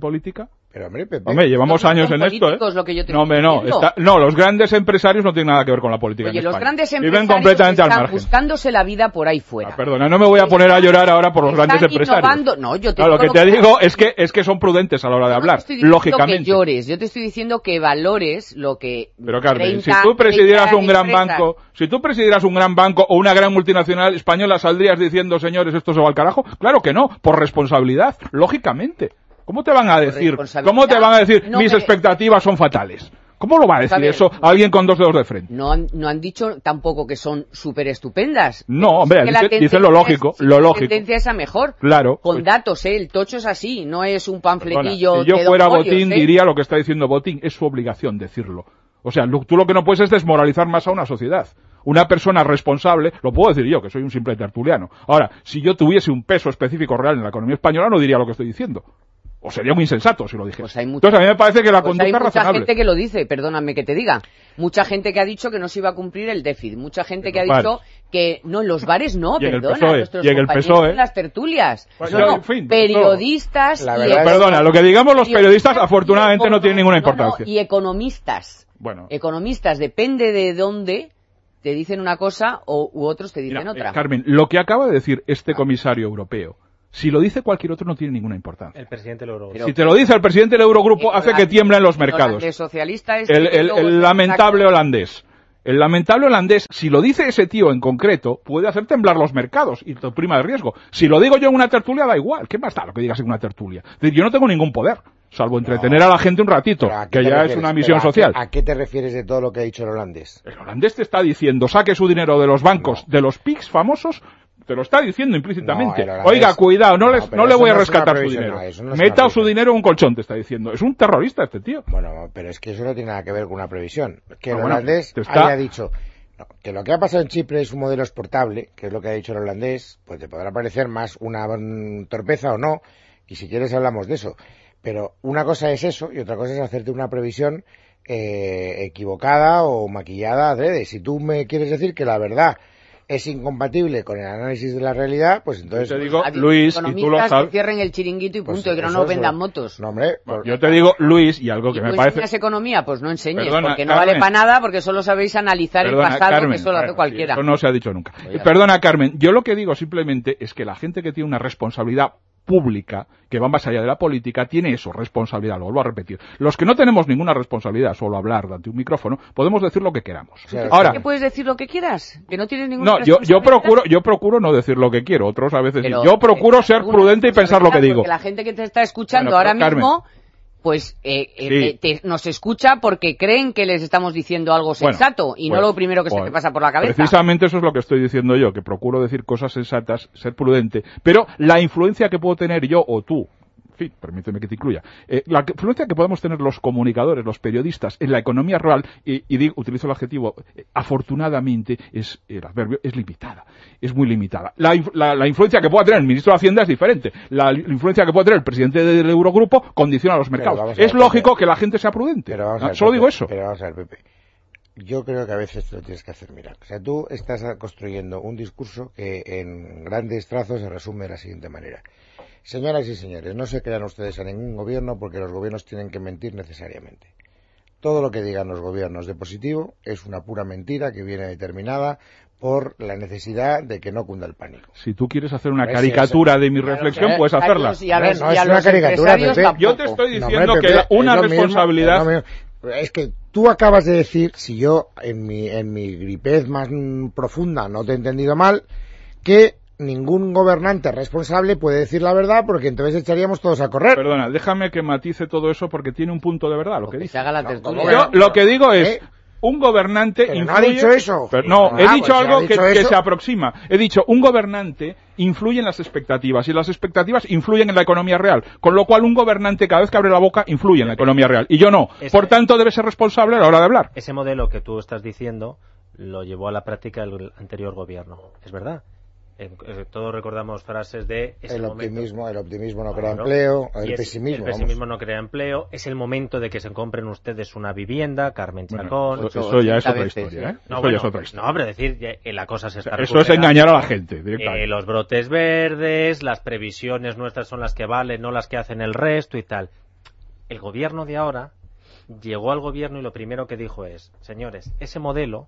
política?
Pero, hombre, Pepe,
hombre, llevamos años en esto, ¿eh?
Lo que yo te
no, hombre, no, está, no, los grandes empresarios no tienen nada que ver con la política.
Oye,
en
los
España.
grandes
Viven
empresarios
completamente
están
al margen.
buscándose la vida por ahí fuera.
Ah, perdona, no me voy a poner a llorar ahora por los grandes empresarios.
Innovando. No, yo te
no, lo que
lo
te digo es que es que son prudentes a la hora de hablar,
no te estoy
lógicamente.
Que llores, yo te estoy diciendo que valores lo que.
Pero Carmen,
treinta,
si tú presidieras un gran
empresas.
banco, si tú presidieras un gran banco o una gran multinacional española, ¿saldrías diciendo, señores, esto se va al carajo? Claro que no, por responsabilidad, lógicamente. ¿Cómo te van a decir? ¿Cómo te van a decir
no
mis
me...
expectativas son fatales? ¿Cómo lo va a decir
ver,
eso alguien con dos dedos de frente?
No han, no han dicho tampoco que son súper estupendas.
No, hombre, dice, dicen lo lógico,
es,
lo lógico.
La tendencia es a mejor.
Claro.
Con
pues,
datos, ¿eh? El tocho es así, no es un panfletillo.
Perdona, si yo
de
fuera
Botín,
Botín,
¿eh?
diría lo que está diciendo Botín. Es su obligación decirlo. O sea, tú lo que no puedes es desmoralizar más a una sociedad. Una persona responsable, lo puedo decir yo, que soy un simple tertuliano. Ahora, si yo tuviese un peso específico real en la economía española, no diría lo que estoy diciendo. O sería muy insensato si lo dijera.
Pues hay mucha,
Entonces a mí me parece que la
pues
conducta
hay
es razonable.
mucha gente que lo dice, perdóname que te diga. Mucha gente que ha dicho que no se iba a cumplir el déficit. Mucha gente que ha dicho que no, en los bares no,
y
perdona.
En el
nuestros
y en el P S O E.
En las tertulias.
Pues
no,
yo,
no,
en fin,
periodistas.
La verdad, y perdona, lo que digamos los periodistas afortunadamente no tiene ninguna importancia.
No, no, y economistas.
Bueno.
Economistas, depende de dónde te dicen una cosa o, u otros te dicen
Mira,
otra.
Eh, Carmen, lo que acaba de decir este comisario europeo, si lo dice cualquier otro no tiene ninguna importancia.
El presidente del Eurogrupo.
Si te lo dice el presidente del Eurogrupo, hace que tiemblen los mercados.
El socialista es
el, el, el lamentable holandés. El lamentable holandés, si lo dice ese tío en concreto, puede hacer temblar los mercados y te prima de riesgo. Si lo digo yo en una tertulia, da igual. ¿Qué más da lo que digas en una tertulia? Es decir, yo no tengo ningún poder, salvo entretener no. a la gente un ratito, que ya es una misión
Pero,
social.
¿a qué, ¿A qué te refieres de todo lo que ha dicho el holandés?
El holandés te está diciendo, saque su dinero de los bancos, no. de los P I Cs famosos, te lo está diciendo implícitamente. No, Oiga, cuidado, no, les, no, no le voy a rescatar no su dinero. No Meta su dinero en un colchón, te está diciendo. Es un terrorista este tío.
Bueno, pero es que eso no tiene nada que ver con una previsión. Que el
no, bueno,
holandés
está...
haya dicho no, que lo que ha pasado en Chipre es un modelo exportable, que es lo que ha dicho el holandés, pues te podrá parecer más una torpeza o no, y si quieres hablamos de eso. Pero una cosa es eso y otra cosa es hacerte una previsión eh, equivocada o maquillada adrede. Si tú me quieres decir que la verdad es incompatible con el análisis de la realidad, pues entonces...
Yo te digo, Luis, y tú lo sabes...
que cierren el chiringuito y punto,
pues
y que no nos vendan motos.
No, hombre...
Por... Yo te digo, Luis, y algo que
¿Y
me
tú
parece...
enseñas economía? Pues no enseñes,
Perdona,
porque no
Carmen,
vale para nada, porque solo sabéis analizar
perdona,
el pasado,
Carmen,
que eso lo hace cualquiera.
Eso no se ha dicho nunca. Oye, perdona, Carmen, yo lo que digo simplemente es que la gente que tiene una responsabilidad pública, que va más allá de la política, tiene eso, responsabilidad, lo vuelvo a repetir. Los que no tenemos ninguna responsabilidad, solo hablar ante un micrófono, podemos decir lo que queramos.
O sea,
Ahora,
¿qué puedes decir lo que quieras? Que no tienes ninguna
no, yo, yo procuro, yo procuro no decir lo que quiero, otros a veces
pero,
yo procuro ser prudente y pensar lo que digo.
Porque la gente que te está escuchando
bueno,
ahora
Carmen,
mismo, pues eh,
sí.
eh, te, nos escucha porque creen que les estamos diciendo algo sensato bueno, y no pues, lo primero que pues, se te pasa por la cabeza.
Precisamente eso es lo que estoy diciendo yo, que procuro decir cosas sensatas, ser prudente, pero la influencia que puedo tener yo o tú, en fin, permíteme que te incluya, eh, la influencia que podemos tener los comunicadores, los periodistas en la economía real, y, y digo, utilizo el adjetivo, eh, afortunadamente es, el adverbio, es limitada, es muy limitada. La, la, la influencia que pueda tener el ministro de Hacienda es diferente. La influencia que pueda tener el presidente del Eurogrupo condiciona a los mercados. A ver, es lógico Pepe, que la gente sea prudente.
Pero vamos a ver,
Solo
Pepe,
digo eso.
Pero vamos a ver, Pepe. Yo creo que a veces te lo tienes que hacer mirar. O sea, tú estás construyendo un discurso que en grandes trazos se resume de la siguiente manera. Señoras y señores, no se crean ustedes a ningún gobierno porque los gobiernos tienen que mentir necesariamente. Todo lo que digan los gobiernos de positivo es una pura mentira que viene determinada por la necesidad de que no cunda el pánico.
Si tú quieres hacer una caricatura de mi reflexión, claro, puedes hacerla.
Los, no,
es una caricatura, Pepe.
Yo te estoy diciendo
no,
que
Pepe,
una responsabilidad...
Mismo, no, es que tú acabas de decir, si yo en mi, en mi gripez más profunda no te he entendido mal, que ningún gobernante responsable puede decir la verdad porque entonces echaríamos todos a correr.
Perdona, déjame que matice todo eso porque tiene un punto de verdad lo que, que dice.
Se haga la tertulia.
No, yo lo que digo es... ¿Eh? Un gobernante
pero
influye...
no ha dicho eso.
Pero no,
ah,
he dicho
pues
algo
si dicho
que, que
eso...
se aproxima. He dicho, un gobernante influye en las expectativas y las expectativas influyen en la economía real. Con lo cual, un gobernante cada vez que abre la boca influye en la economía real. Y yo no. Ese, Por tanto, debe ser responsable a la hora de hablar.
Ese modelo que tú estás diciendo lo llevó a la práctica el anterior gobierno. Es verdad. Todos recordamos frases de es
el,
el
optimismo
momento.
el optimismo no crea claro. empleo el
es,
pesimismo
el pesimismo no crea empleo es el momento de que se compren ustedes una vivienda Carmen Chacón
bueno, eso, eso ya es otra historia ¿eh?
no,
eso
bueno,
ya es otra historia
no pero decir ya, la cosa se está
eso es engañar a la gente
eh, los brotes verdes las previsiones nuestras son las que valen no las que hacen el resto y tal el gobierno de ahora llegó al gobierno y lo primero que dijo es, señores, ese modelo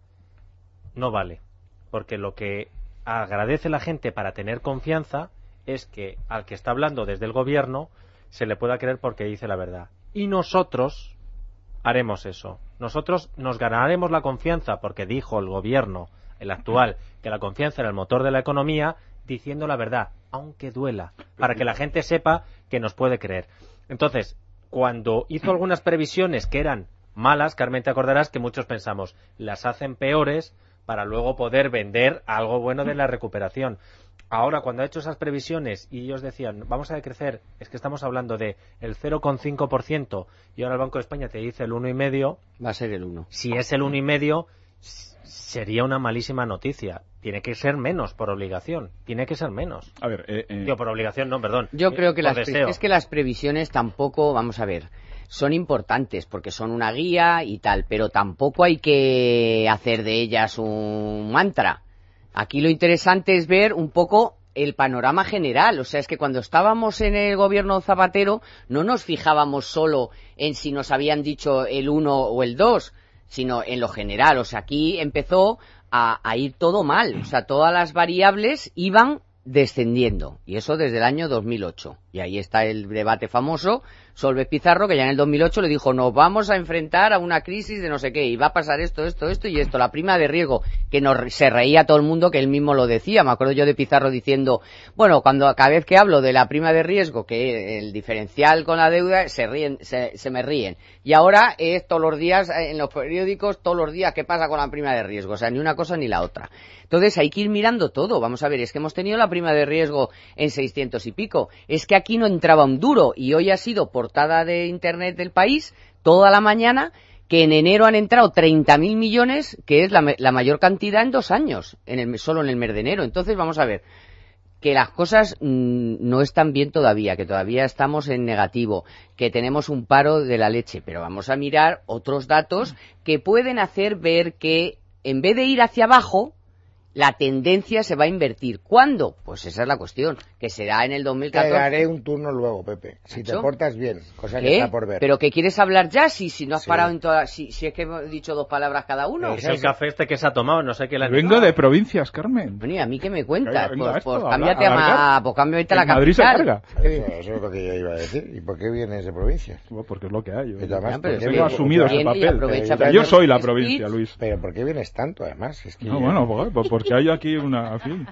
no vale, porque lo que agradece la gente para tener confianza es que al que está hablando desde el gobierno se le pueda creer porque dice la verdad. Y nosotros haremos eso. Nosotros nos ganaremos la confianza porque dijo el gobierno, el actual, que la confianza era el motor de la economía, diciendo la verdad, aunque duela, para que la gente sepa que nos puede creer. Entonces, cuando hizo algunas previsiones que eran malas, Carmen, te acordarás que muchos pensamos, las hacen peores para luego poder vender algo bueno de la recuperación. Ahora, cuando ha hecho esas previsiones y ellos decían, vamos a decrecer, es que estamos hablando de el cero coma cinco por ciento y ahora el Banco de España te dice el uno coma cinco por ciento,
va a ser el uno.
Si es el uno coma cinco por ciento, sería una malísima noticia. Tiene que ser menos por obligación. Tiene que ser menos.
A ver, eh, eh...
Digo, por obligación, no, perdón.
Yo
eh,
creo que las,
deseo.
es que las previsiones tampoco, vamos a ver, son importantes porque son una guía y tal, pero tampoco hay que hacer de ellas un mantra. Aquí lo interesante es ver un poco el panorama general. O sea, es que cuando estábamos en el gobierno Zapatero no nos fijábamos solo en si nos habían dicho el uno o el dos, sino en lo general. O sea, aquí empezó a, a ir todo mal. O sea, todas las variables iban descendiendo. Y eso desde el año dos mil ocho. Y ahí está el debate famoso. Solves Pizarro, que ya en el dos mil ocho le dijo, nos vamos a enfrentar a una crisis de no sé qué, y va a pasar esto, esto, esto y esto. La prima de riesgo, que nos, se reía todo el mundo, que él mismo lo decía. Me acuerdo yo de Pizarro diciendo, bueno, cuando cada vez que hablo de la prima de riesgo, que el diferencial con la deuda, se ríen, se, se me ríen. Y ahora es todos los días, en los periódicos, todos los días, ¿qué pasa con la prima de riesgo? O sea, ni una cosa ni la otra. Entonces hay que ir mirando todo. Vamos a ver, es que hemos tenido la prima de riesgo en seiscientos y pico. Es que aquí no entraba un duro, y hoy ha sido portada de internet del País toda la mañana que en enero han entrado treinta mil millones, que es la, la mayor cantidad en dos años, en el, solo en el mes de enero. Entonces vamos a ver que las cosas mmm, no están bien todavía, que todavía estamos en negativo, que tenemos un paro de la leche, pero vamos a mirar otros datos que pueden hacer ver que en vez de ir hacia abajo, la tendencia se va a invertir. ¿Cuándo? Pues esa es la cuestión, que será en el dos mil catorce.
Te daré un turno luego, Pepe, si te portas bien, cosa
¿Qué?
que está por ver.
¿Pero qué quieres hablar ya? Si, si no has
Sí.
parado en toda... Si, si es que hemos dicho dos palabras cada uno.
Es el café este que se ha tomado, no sé qué le han
Vengo de provincias, Carmen.
Bueno, ¿y a mí qué me cuentas?
Venga, venga,
Pues,
esto,
pues
habla-
cámbiate a,
alargar.
ma- pues cámbiate a la
En Madrid se
capital.
carga.
Eso, eso es lo que yo iba a decir. ¿Y por qué vienes de provincias?
Bueno, porque es lo que hay.
Y además,
Ya, pero
¿por
es
qué
que
Tengo
vienes-
asumido ese
viene y
papel.
aprovecha
Pero
para
Yo
hacer
soy la
speech.
provincia, Luis.
Pero ¿por qué vienes tanto, además? Es que
No, bueno, pues, pues porque hay aquí una... En fin.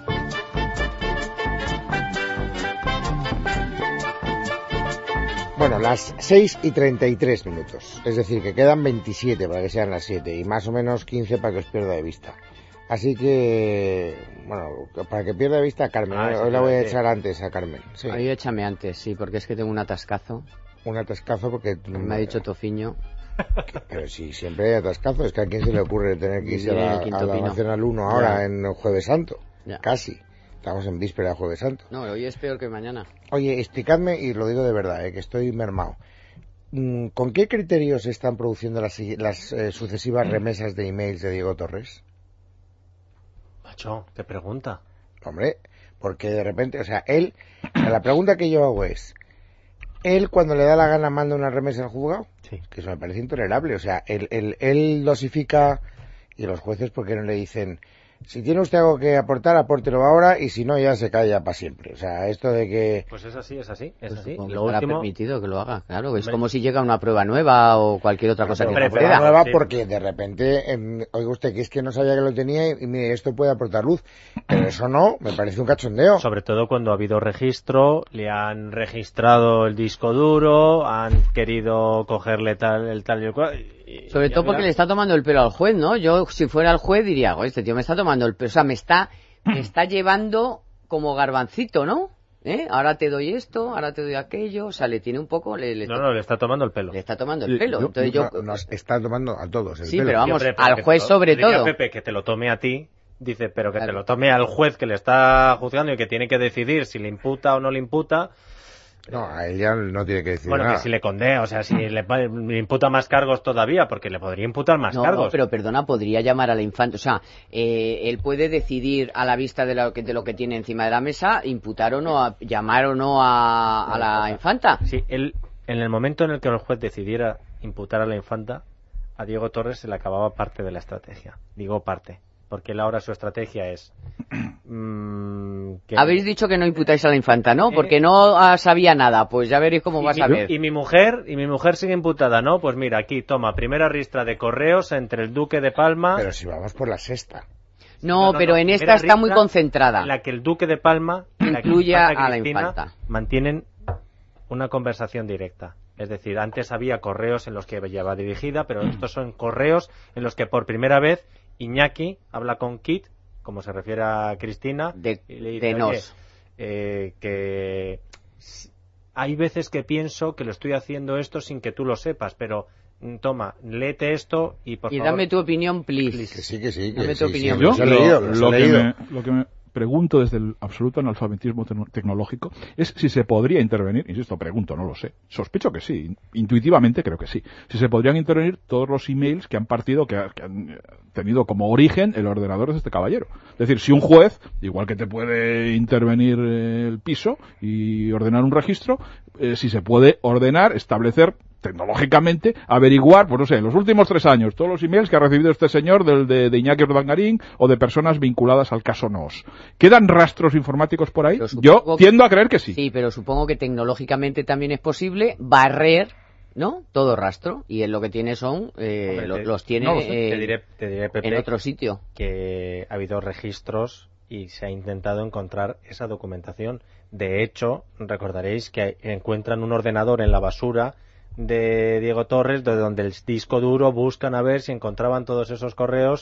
Bueno, las seis y treinta y tres minutos. Es decir, que quedan veintisiete para que sean las siete y más o menos quince para que os pierda de vista. Así que, bueno, para que pierda de vista a Carmen.
Ah,
Hoy-
eso
Hoy
te
la
iba
voy
a
a
decir.
echar antes a Carmen. Sí,
Ahí échame antes, sí, porque es que tengo un atascazo.
un atascazo porque...
Me ha dicho Tofiño.
Pero si siempre hay atascazo, es que a quién se le ocurre tener que irse a
Viene
la,
el Quinto
a la
Pino.
Nacional uno ahora
Ya.
en Jueves Santo.
Ya.
Casi. Estamos en víspera de Jueves Santo.
No, hoy es peor que mañana.
Oye, explicadme, y lo digo de verdad, eh, que estoy mermado. Mm, ¿Con qué criterios se están produciendo las, las eh, sucesivas remesas de emails de Diego Torres?
Macho, qué pregunta.
Hombre, porque de repente, o sea, él, o sea, la pregunta que yo hago es, ¿él cuando le da la gana manda una remesa al juzgado?
Sí.
Que eso me parece intolerable, o sea, él, él, él dosifica, y los jueces, ¿por qué no le dicen, si tiene usted algo que aportar, apórtelo ahora, y si no, ya se calla para siempre? O sea, esto de que...
Pues es así, es así, es
Pues
así.
supongo que
Lo
estará
último,
permitido que lo haga, claro. Es
Hombre.
como si llega una prueba nueva o cualquier otra cosa que
Hombre,
no
pero
pueda.
nueva
sí.
porque de repente, eh, oiga usted, que es que no sabía que lo tenía y, y mire, esto puede aportar luz. Pero eso no, me parece un cachondeo.
sobre todo cuando ha habido registro, le han registrado el disco duro, han querido cogerle tal, el tal y el cual. y-
Sobre
y
todo
al
porque
final-
le está tomando el pelo al juez, ¿no? Yo, si fuera el juez, diría, "Joder, este tío me está tomando el pelo, o sea, me está, me está llevando como garbancito, ¿no? ¿Eh? Ahora te doy esto, ahora te doy aquello", o sea, le tiene un poco, le, le,
No, no, le está tomando el pelo.
le está tomando el pelo. Entonces yo,
No, nos está tomando a todos el
sí,
pelo.
pero vamos,
Siempre, pero
al
que
juez
te lo-
sobre
diría
todo.
Pepe que te lo tome a ti, dice, pero que
Claro.
te lo tome al juez que le está juzgando y que tiene que decidir si le imputa o no le imputa.
No, a él ya no tiene que decir
Bueno,
nada.
que si le condena, o sea, si le, le imputa más cargos todavía, porque le podría imputar más
No,
cargos.
no, pero perdona, podría llamar a la infanta. O sea, eh, él puede decidir a la vista de lo, que, de lo que tiene encima de la mesa, imputar o no, a, llamar o no a, a la infanta.
Sí, él, en el momento en el que el juez decidiera imputar a la infanta, a Diego Torres se le acababa parte de la estrategia. Digo parte, porque él ahora su estrategia es... Mmm, que...
Habéis dicho que no imputáis a la infanta, ¿no? Porque eh... no ah, sabía nada, pues ya veréis cómo vas
mi,
a ver.
Y mi mujer, y mi mujer sigue imputada, ¿no? Pues mira, aquí, toma, primera ristra de correos entre el Duque de Palma...
Pero si vamos por la sexta.
No, no, no pero no, en esta está muy concentrada.
En la que el Duque de Palma
incluye a la infanta.
Mantienen una conversación directa. Es decir, antes había correos en los que llevaba dirigida, pero estos son correos en los que por primera vez Iñaki habla con Kit, como se refiere a Cristina,
de,
y le dice,
de nos.
Eh, que hay veces que pienso que lo estoy haciendo esto sin que tú lo sepas, pero toma, léete esto y por
y
favor...
Y dame tu opinión, please.
Que sí, que sí. Que
dame
sí,
tu opinión.
Sí, yo,
lo,
leído,
lo, que me, lo que me pregunto desde el absoluto analfabetismo te tecnológico es si se podría intervenir, insisto, pregunto, no lo sé, sospecho que sí, intuitivamente creo que sí, si se podrían intervenir todos los emails que han partido, que, que han tenido como origen el ordenador de este caballero. Es decir, si un juez, igual que te puede intervenir el piso y ordenar un registro, eh, si se puede ordenar, establecer tecnológicamente, averiguar, pues no sé, en los últimos tres años, todos los emails que ha recibido este señor del de, de Iñaki Urdangarín o de personas vinculadas al caso Nos. ¿Quedan rastros informáticos por ahí? Yo tiendo a creer que sí.
Sí, pero supongo que tecnológicamente también es posible barrer, ¿no? Todo rastro, y en lo que tiene son, eh, Hombre, los, te, los tiene no, eh,
te diré, te diré, Pepe,
en otro sitio.
Que ha habido registros y se ha intentado encontrar esa documentación. De hecho, recordaréis que encuentran un ordenador en la basura de Diego Torres, de donde el disco duro buscan a ver si encontraban todos esos correos.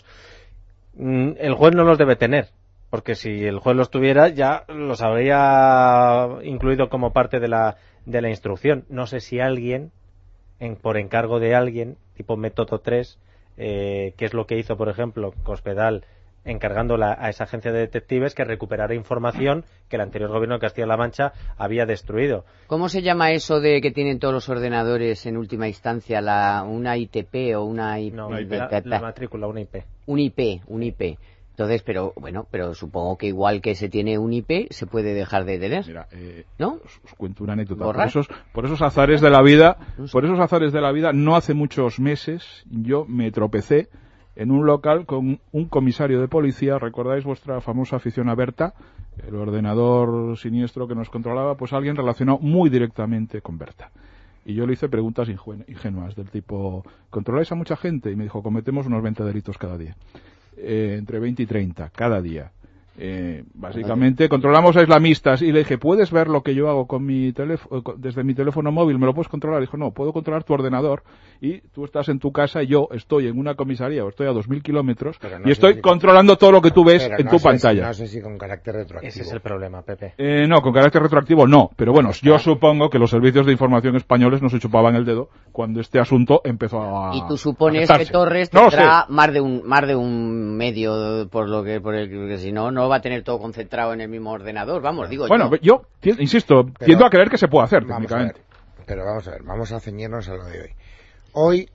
El juez no los debe tener, porque si el juez los tuviera ya los habría incluido como parte de la de la instrucción. No sé si alguien, en, por encargo de alguien, tipo Método tres, eh, que es lo que hizo, por ejemplo, Cospedal, encargándola a esa agencia de detectives que recuperara información que el anterior gobierno de Castilla-La Mancha había destruido.
¿Cómo se llama eso de que tienen todos los ordenadores en última instancia, la una I T P o una I P?
No, la, la matrícula, una I P.
Un I P, un I P. Entonces, pero bueno, pero supongo que igual que se tiene un I P, se puede dejar de tener.
Mira, eh,
¿no?
Os, os cuento una anécdota. Por esos, por esos azares de la vida, por esos azares de la vida, no hace muchos meses yo me tropecé en un local con un comisario de policía. ¿Recordáis vuestra famosa afición a Berta? El ordenador siniestro que nos controlaba, pues alguien relacionado muy directamente con Berta. Y yo le hice preguntas ingenuas del tipo, ¿controláis a mucha gente? Y me dijo, cometemos unos veinte delitos cada día. Eh, entre veinte y treinta, cada día. Eh, básicamente controlamos a islamistas y le dije, ¿puedes ver lo que yo hago con mi teléfono, desde mi teléfono móvil? ¿Me lo puedes controlar? Dijo, no, puedo controlar tu ordenador y tú estás en tu casa y yo estoy en una comisaría o estoy a dos mil kilómetros no y estoy si controlando con... todo lo que tú ves pero en no tu pantalla.
Si, no sé si con carácter retroactivo.
Ese es el problema, Pepe.
Eh, no, con carácter retroactivo no, pero bueno, yo supongo que los servicios de información españoles no se chupaban el dedo cuando este asunto empezó a...
Y tú supones que Torres tendrá no más de un más de un medio por lo que por el que si no no va a tener todo concentrado en el mismo ordenador, vamos, digo
bueno,
yo.
yo, insisto, pero, tiendo a creer que se puede hacer, técnicamente.
Pero vamos a ver, vamos a ceñirnos a lo de hoy. Hoy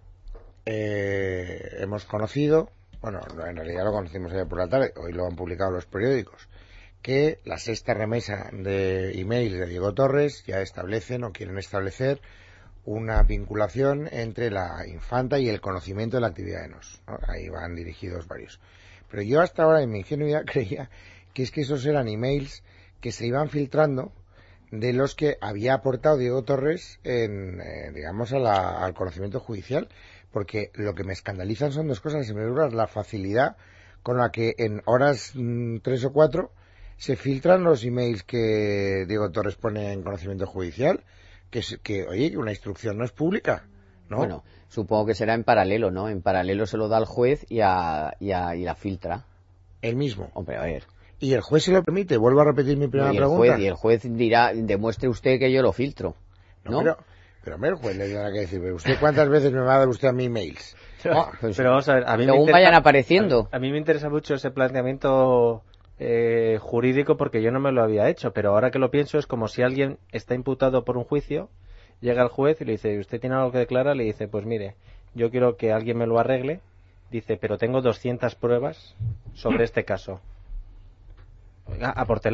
eh, hemos conocido, bueno, en realidad lo conocimos ayer por la tarde, hoy lo han publicado los periódicos, que la sexta remesa de emails de Diego Torres ya establecen o quieren establecer una vinculación entre la infanta y el conocimiento de la actividad de Nos, ¿no? Ahí van dirigidos varios. Pero yo hasta ahora en mi ingenuidad creía que es que esos eran emails que se iban filtrando de los que había aportado Diego Torres en, eh, digamos, a la, al conocimiento judicial, porque lo que me escandalizan son dos cosas. En primer lugar, la facilidad con la que en horas mmm, tres o cuatro se filtran los emails que Diego Torres pone en conocimiento judicial, que, es, que oye, que una instrucción no es pública, ¿no?
Bueno, supongo que será en paralelo, ¿no? En paralelo se lo da al juez y, a, y, a, y la filtra.
El mismo.
Hombre, a ver.
¿Y el juez se lo permite? Vuelvo a repetir mi primera
y
pregunta.
Juez, y el juez dirá, demuestre usted que yo lo filtro, ¿no?
no pero, pero hombre, el juez le tendrá que decir, pero ¿usted cuántas veces me va a dar usted a mí emails?
Pero, oh, pues, pero vamos a ver, a mí
según
me interesa,
vayan apareciendo.
A, a mí me interesa mucho ese planteamiento eh, jurídico porque yo no me lo había hecho, pero ahora que lo pienso es como si alguien está imputado por un juicio, llega el juez y le dice, ¿usted tiene algo que declarar? Le dice, pues mire, yo quiero que alguien me lo arregle. Dice, pero tengo doscientas pruebas sobre este caso. Oiga, apórtelas.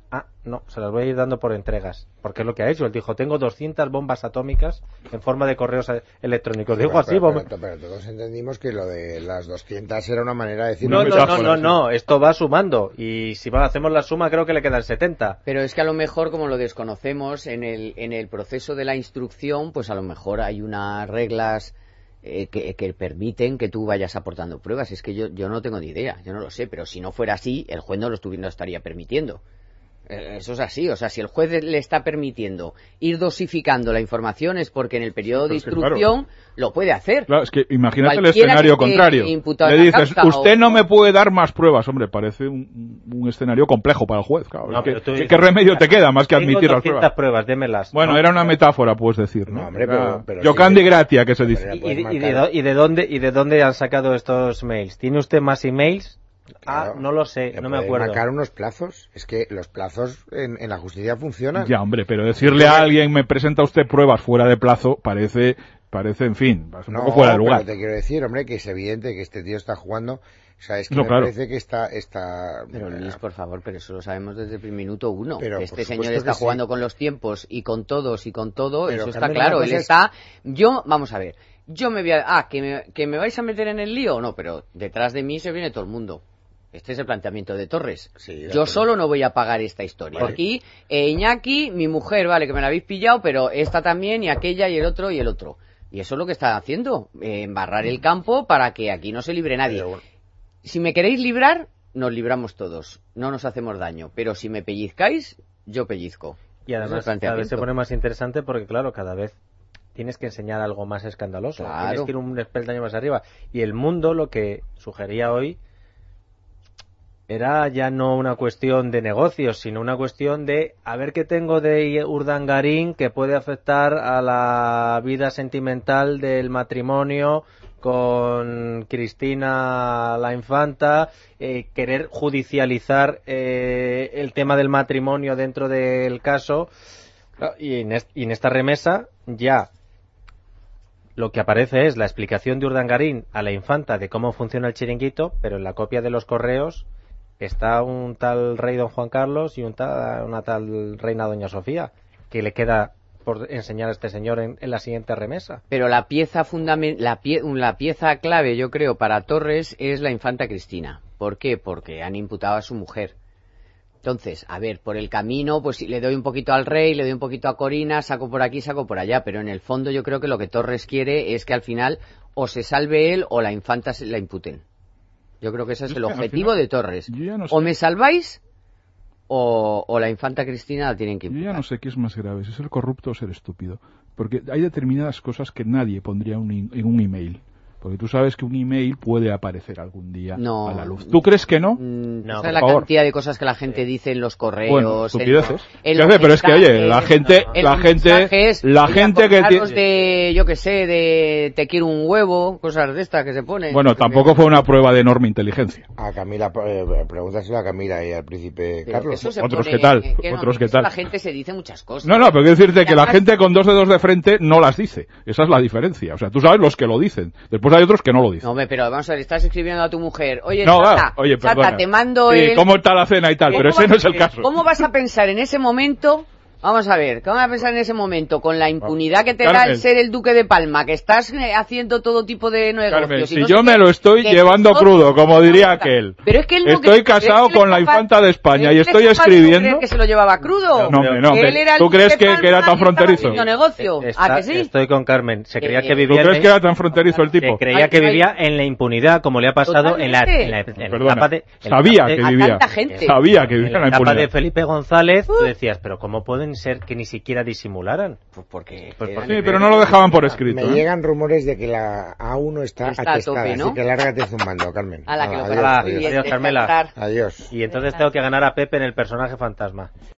Ah, no, se las voy a ir dando por entregas. Porque es lo que ha hecho. Él dijo, tengo doscientas bombas atómicas en forma de correos electrónicos. Dijo
pero,
así,
pero,
bomba...
pero, pero todos entendimos que lo de las doscientas era una manera de decir...
No, no, no, no, no, esto va sumando. Y si hacemos la suma, creo que le quedan setenta.
Pero es que a lo mejor, como lo desconocemos, en el, en el proceso de la instrucción, pues a lo mejor hay unas reglas... Eh, que, que permiten que tú vayas aportando pruebas. Es que yo, yo no tengo ni idea, yo no lo sé, pero si no fuera así, el juez no lo, estuvi, no estaría permitiendo. Eh, eso es así, o sea, si el juez le está permitiendo ir dosificando la información es porque en el periodo sí, de instrucción claro. lo puede hacer.
Claro, es que imagínate Cualquiera el escenario contrario. Le dices, usted o... no me puede dar más pruebas. Hombre, parece un, un escenario complejo para el juez. Claro. No, ¿Qué, dices, ¿qué remedio te queda más que admitir las pruebas?
pruebas, démelas.
Bueno, ¿no? Era una metáfora, puedes decir, ¿no?
no hombre, pero, pero
Yocandi sí, Gratia, que se dice.
Y, y, y, de, ¿Y de dónde y de dónde han sacado estos mails? ¿Tiene usted más emails?
Claro,
ah, no lo sé, no me acuerdo.
Marcar unos plazos, es que los plazos en, en la justicia funcionan.
Ya, hombre, pero decirle a alguien, me presenta usted pruebas fuera de plazo, parece, parece, en fin, un
no,
poco fuera de lugar.
Pero te quiero decir, hombre, que es evidente que este tío está jugando, o sea, es que
no,
me
claro.
parece que está, está...
Pero Luis, por favor, pero eso lo sabemos desde el minuto uno.
Pero,
que este señor está jugando sí. con los tiempos y con todos y con todo,
pero,
eso está
Carmen,
claro. Él
es...
está, yo, vamos a ver, yo me voy a, ah, que me, que me vais a meter en el lío, no, pero detrás de mí se viene todo el mundo. Este es el planteamiento de Torres.
Sí,
Yo solo no voy a pagar esta historia.
Vale.
Aquí, eh, Iñaki, mi mujer, vale, que me la habéis pillado, pero esta también, y aquella, y el otro, y el otro. Y eso es lo que está haciendo, eh, embarrar el campo para que aquí no se libre nadie.
Pero...
Si me queréis librar, nos libramos todos. No nos hacemos daño. Pero si me pellizcáis, yo pellizco.
Y además cada vez se pone más interesante porque, claro, cada vez tienes que enseñar algo más escandaloso.
Claro.
Tienes que ir un peldaño más arriba. Y el mundo lo que sugería hoy era ya no una cuestión de negocios, sino una cuestión de a ver qué tengo de Urdangarín que puede afectar a la vida sentimental del matrimonio con Cristina la Infanta, eh, querer judicializar eh, el tema del matrimonio dentro del caso. Y en, est- y en esta remesa ya lo que aparece es la explicación de Urdangarín a la Infanta de cómo funciona el chiringuito, pero en la copia de los correos está un tal rey don Juan Carlos y un tal, una tal reina doña Sofía, que le queda por enseñar a este señor en, en la siguiente remesa.
Pero la pieza fundament- la, pie- la pieza clave, yo creo, para Torres es la infanta Cristina. ¿Por qué? Porque han imputado a su mujer. Entonces, a ver, por el camino, pues le doy un poquito al rey, le doy un poquito a Corina, saco por aquí, saco por allá, pero en el fondo yo creo que lo que Torres quiere es que al final o se salve él o la infanta se la imputen. Yo creo que ese es el objetivo de Torres.
No
o me salváis o, o la infanta Cristina la tienen que imputar.
Yo ya no sé qué es más grave, si ser corrupto o ser estúpido. Porque hay determinadas cosas que nadie pondría un, en un email. Porque tú sabes que un email puede aparecer algún día
no,
a la luz. ¿Tú crees que no?
No, ¿sabes la favor? Cantidad de cosas que la gente dice en los correos?
Bueno, estupideces.
En, en
sé, pero es que, oye, la gente, la gente, la gente que tiene...
de, yo que sé, de te quiero un huevo, cosas de estas que se ponen.
Bueno, tampoco fue una prueba de enorme inteligencia.
A Camila, eh, pregúntaselo a Camila y al príncipe
pero
Carlos.
Otros
pone,
qué tal,
que no,
otros qué tal.
La gente se dice muchas cosas.
No, no, pero quiero decirte que la gente con dos dedos de frente no las dice. Esa es la diferencia. O sea, tú sabes los que lo dicen. Después hay otros que no lo dicen.
No, hombre, pero vamos a ver, estás escribiendo a tu mujer. Oye,
no,
Sata,
oye,
Sata, te mando
sí,
el...
¿cómo está la cena y tal? Pero ese no es el caso.
¿Cómo vas a pensar en ese momento? Vamos a ver, ¿cómo vas a pensar en ese momento? Con la impunidad que te
Carmen,
da el ser el duque de Palma, que estás haciendo todo tipo de negocios.
Carmen, si
no
yo
sé
me
qué,
lo estoy llevando crudo, como diría aquel.
Pero es que él no,
estoy
que,
casado con la infanta de España y estoy
¿no
escribiendo...
que se lo llevaba crudo?
No, no, no. ¿Tú crees que, que era tan fronterizo?
Negocio.
Está,
¿A que sí?
Estoy con Carmen. Se creía
eh,
que vivía...
¿Tú crees que era tan fronterizo el tipo?
Se creía que vivía en la impunidad, como le ha pasado en la, en la, en la
Perdona,
etapa de... En
sabía
la,
que
a
vivía.
Tanta gente.
Sabía que vivía en la
etapa
impunidad.
de Felipe González, tú decías, pero ¿cómo pueden ser que ni siquiera disimularan?
Pues porque...
Pues
sí, pero no lo dejaban por escrito.
Me
¿eh?
llegan rumores de que la A uno está,
está
atestada,
a tope, ¿no?
así que lárgate zumbando, Carmen.
A la que
Ala,
lo
adiós,
Ala,
adiós,
adiós, Carmela.
Adiós.
Y entonces tengo que ganar a Pepe en el personaje fantasma.